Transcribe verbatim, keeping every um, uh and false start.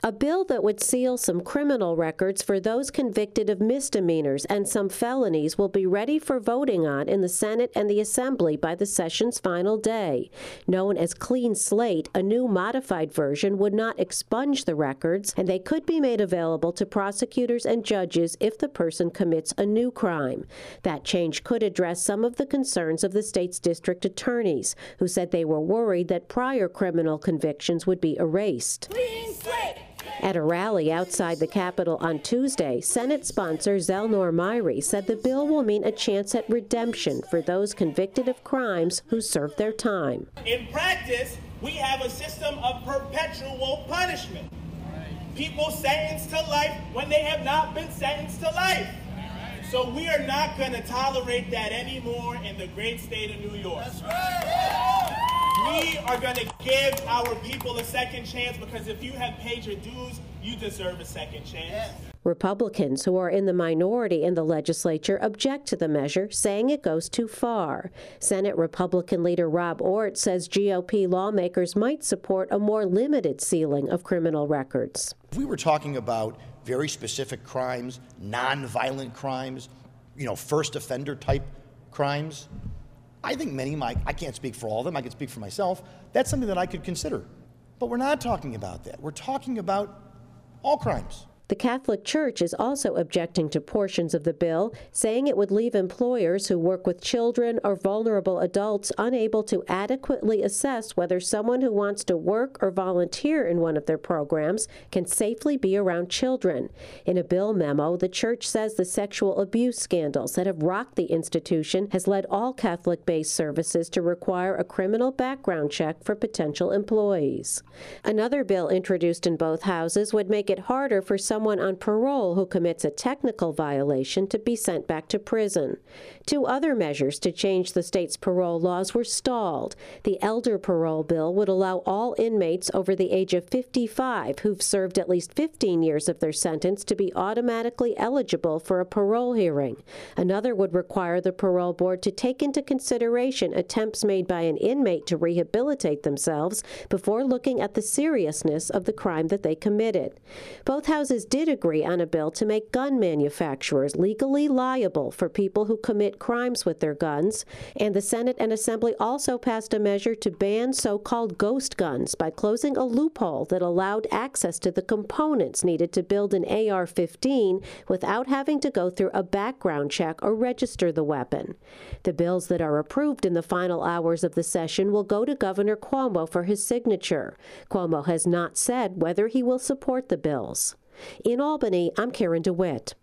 A bill that would seal some criminal records for those convicted of misdemeanors and some felonies will be ready for voting on in the Senate and the Assembly by the session's final day. Known as Clean Slate, a new modified version would not expunge the records, and they could be made available to prosecutors and judges if the person commits a new crime. That change could address some of the concerns of the state's district attorneys, who said they were worried that prior criminal convictions would be erased. Clean slate! At a rally outside the Capitol on Tuesday, Senate sponsor Zelnor Myrie said the bill will mean a chance at redemption for those convicted of crimes who served their time. In practice, we have a system of perpetual punishment. People sentenced to life when they have not been sentenced to life. So we are not going to tolerate that anymore in the great state of New York. That's right. We are going to give our people a second chance, because if you have paid your dues, you deserve a second chance. Yes. Republicans, who are in the minority in the legislature, object to the measure, saying it goes too far. Senate Republican leader Rob Ortt says G O P lawmakers might support a more limited sealing of criminal records. If we were talking about very specific crimes, non-violent crimes, you know, first offender type crimes, I think many of my, I can't speak for all of them, I can speak for myself, that's something that I could consider. But we're not talking about that. We're talking about all crimes. The Catholic Church is also objecting to portions of the bill, saying it would leave employers who work with children or vulnerable adults unable to adequately assess whether someone who wants to work or volunteer in one of their programs can safely be around children. In a bill memo, the church says the sexual abuse scandals that have rocked the institution has led all Catholic-based services to require a criminal background check for potential employees. Another bill introduced in both houses would make it harder for someone on parole who commits a technical violation to be sent back to prison. Two other measures to change the state's parole laws were stalled. The elder parole bill would allow all inmates over the age of fifty-five who've served at least fifteen years of their sentence to be automatically eligible for a parole hearing. Another would require the parole board to take into consideration attempts made by an inmate to rehabilitate themselves before looking at the seriousness of the crime that they committed. Both houses did agree on a bill to make gun manufacturers legally liable for people who commit crimes with their guns, and the Senate and Assembly also passed a measure to ban so-called ghost guns by closing a loophole that allowed access to the components needed to build an A R fifteen without having to go through a background check or register the weapon. The bills that are approved in the final hours of the session will go to Governor Cuomo for his signature. Cuomo has not said whether he will support the bills. In Albany, I'm Karen DeWitt.